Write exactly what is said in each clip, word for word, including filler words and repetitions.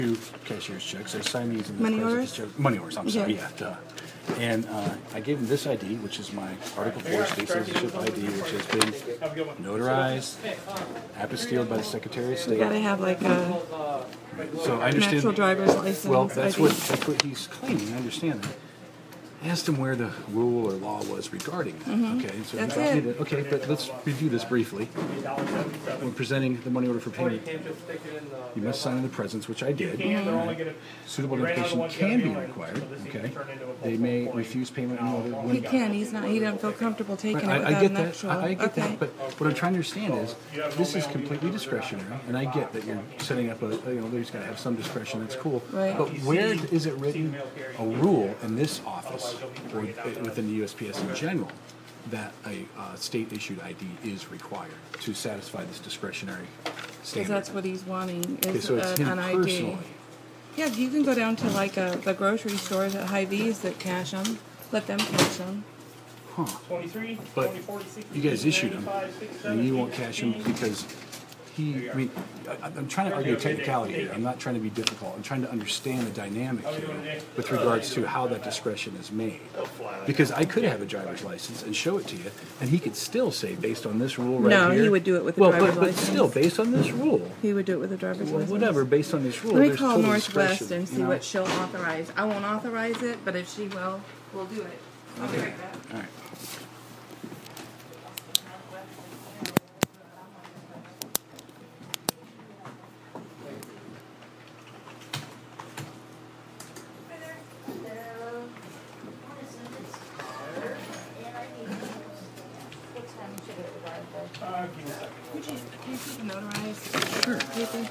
Two cashier's checks. I signed these in the Money president's orders? check- Money orders, I'm sorry, Yeah. yeah. duh. And uh, I gave him this I D, which is my Article four state citizenship I D, which has been notarized, apostilled by the Secretary of You State. gotta have like a So I an understand. actual driver's license. Well, that's I D. what that's what he's claiming. I understand that. I asked him where the rule or law was regarding that. Mhm. Okay, so That's he it. did Okay, but let's review this briefly. When presenting the money order for payment, you must sign in the presence, which I did. Mhm. Suitable identification can be required. Okay, they may refuse payment in order. When, He can. He's not. He doesn't feel comfortable taking I, it I without get an that. actual. I, I get okay. that. But what I'm trying to understand is this is completely discretionary, and I get that you're setting up a. You know, there's got to have some discretion. That's cool. Right. But where is it written a rule in this office or within the U S P S in general that a uh, state-issued I D is required to satisfy this discretionary Because standard? that's what he's wanting Okay, is so it's an, him an I D. personally. Yeah, you can go down to like a, the grocery stores at Hy-Vee's that cash them. Let them cash them. Huh. But you guys issued them, and you won't cash them because he, I mean, I, I'm trying to argue a technicality here. I'm not trying to be difficult. I'm trying to understand the dynamic here with regards to how that discretion is made. Because I could have a driver's license and show it to you, and he could still say, based on this rule right No, here. he would do it with the well, driver's but, but license. still, based on this rule. He would do it with a driver's Well, license. whatever, based on this rule. Let me there's call total Northwest discretion, and see you know? what she'll authorize. I won't authorize it, but if she will, we'll do it. I'll be right back. All right. Would you, can you keep it notarized? Sure. Paper?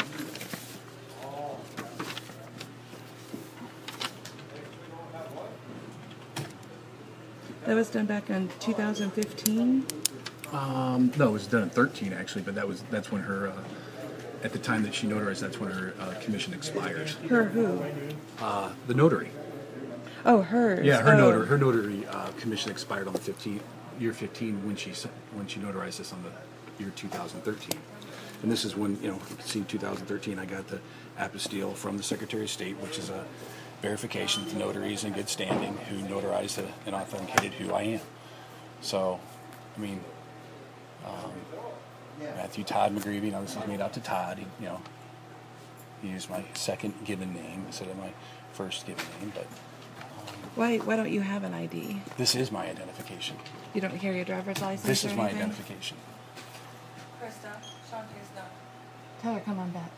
That was done back in two thousand fifteen. Um, no, it was done in thirteen actually, but that was that's when her uh, at the time that she notarized, that's when her uh, commission expires. Her who? Uh, the notary. Oh, hers. Yeah, her oh. notary. Her notary uh, commission expired on the fifteenth, year fifteen when she s- when she notarized this on the year two thousand thirteen. And this is when, you know, you can see two thousand thirteen, I got the apostille from the Secretary of State, which is a verification that the notary is in good standing, who notarized it and authenticated who I am. So, I mean, um, Matthew Todd McGreevy, you know, this is made out to Todd. He, you know, he used my second given name instead of my first given name, but Why, why don't you have an I D? this is my identification. You don't carry a driver's license This or is my anything? identification. Krista, Shanti's not. Tell her come on back.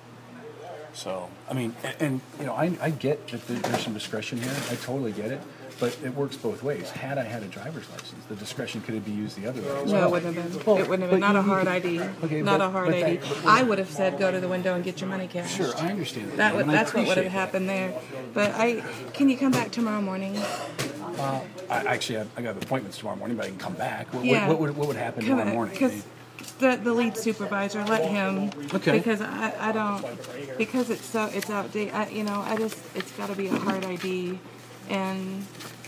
So, I mean, and, and you know, I, I get that there- there's some discretion here. I totally get it. But it works both ways. Had I had a driver's license, the discretion could be used the other way. as No, well. it wouldn't have been. Well, it wouldn't have but been. Not you- a you hard could- I D. Okay, not but- a hard but I D. that- but- I would have said go to the window and get your money cashed. Sure, I understand that. That would, and I that's what would have appreciate happened there. But I, can you come back tomorrow morning? that. Uh, I actually have, I got appointments tomorrow morning, but I can come back. What, Yeah. what, what, would, what would happen Come tomorrow morning? Because the the lead supervisor, let him. Okay. Because I, I don't because it's so it's outdated. I, you know, I just it's got to be a hard I D, and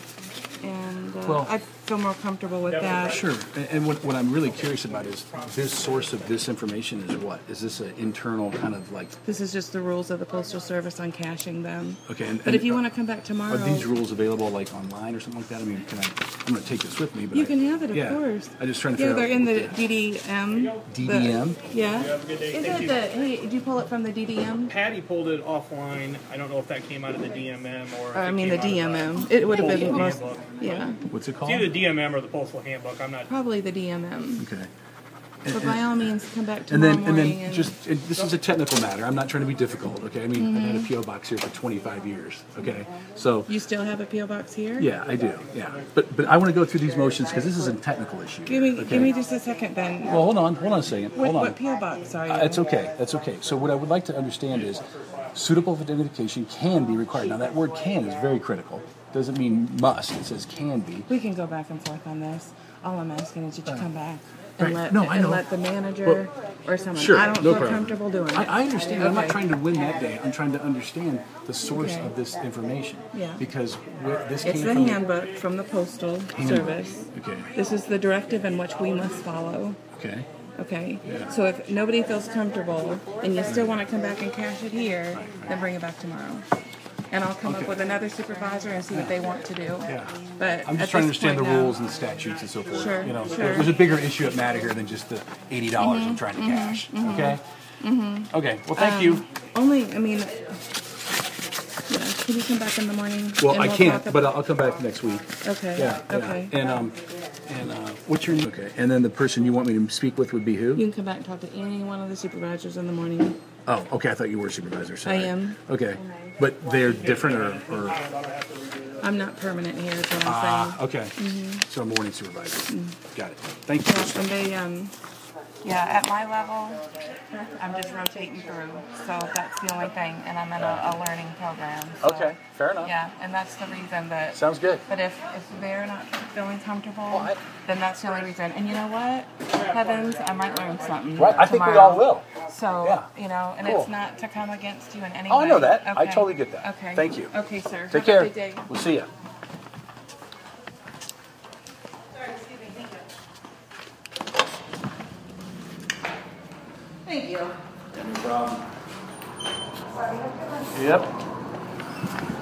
and uh, Well- I feel more comfortable with that. Sure, and, and what, what I'm really curious about is this source of this information is what? Is this an internal kind of like? This is just the rules of the Postal Service on cashing them. Okay, and, But and if you want to come back tomorrow, are these rules available like online or something like that? I mean, can I? I'm going to take this with me, but you I- can have it, of yeah, course. I'm just trying to Yeah, figure they're out in what the D D M. D D M? The, yeah. Is it the? Hey, did you pull it from the D D M? Patty pulled it offline. I don't know if that came out of the D M M or. If Or, I it mean the came out of D M M. It would have been Postal most. Handbook. Yeah, What's it It's called? either the D M M or the Postal Handbook. I'm not. probably the D M M. Okay. But by all means, come back And tomorrow then, and morning. then, just and this is a technical matter. I'm not trying to be difficult. Okay, I mean, I've had a P O box here for twenty-five years. Okay, so You still have a P O box here? yeah, I do. Yeah, but but I want to go through these motions because this is a technical issue. Give me, okay? give me just a second, Ben. Well, hold on, hold on a second. What, Hold on. what P O box are you? Uh, it's okay. That's okay. So what I would like to understand is suitable identification can be required. Now that word "can" is very critical. Doesn't mean must. It says can be. We can go back and forth on this. All I'm asking is that you come back Right. and let No, I and know. let the manager or someone. Sure, I don't no feel problem. comfortable doing it. I, I understand. I'm not Okay. trying to win that day. I'm trying to understand the source Okay. of this information. Yeah. Because wh- this It's came the from handbook from the Postal Handbook. Service. Okay. This is the directive in which we must follow. Okay. Okay, so if nobody feels comfortable and you still want to come back and cash it here, then bring it back tomorrow. And I'll come Okay. up with another supervisor and see what they want to do. Yeah. But I'm at just trying to this understand the point now- rules and the statutes and so forth. Sure, You know, sure. there's a bigger issue at matter here than just the eighty dollars Mm-hmm, I'm trying to cash. Okay. Okay. Well, thank you. Only, I mean, yeah, can you come back in the morning? Well, and I we'll can't, talk but about- I'll come back next week. Okay, Yeah. yeah. okay. And um, and uh, what's your name? Okay. And then the person you want me to speak with would be who? You can come back and talk to any one of the supervisors in the morning. Oh, okay. I thought you were a supervisor. Sorry. I am. Okay. But they're different, or, or I'm not permanent here, is what I'm ah, saying. okay. Mm-hmm. So a morning supervisor. Got it. Thank you. Yeah, and they, um, yeah, at my level, I'm just rotating through, so that's the only thing, and I'm in a, a learning program. So, Okay. Fair enough. Yeah, and that's the reason that. Sounds good. But if, if they're not feeling comfortable, Well, I- then that's the only reason. And you know what? Heavens, I might learn something. Right. I think we tomorrow. all will. So, Yeah. you know, and Cool. it's not to come against you in any Oh, way. I know that. I Okay. totally get that. Okay. Thank you. Okay, sir. Take Have care. a good day. We'll see you. Thank you. No problem. Yep.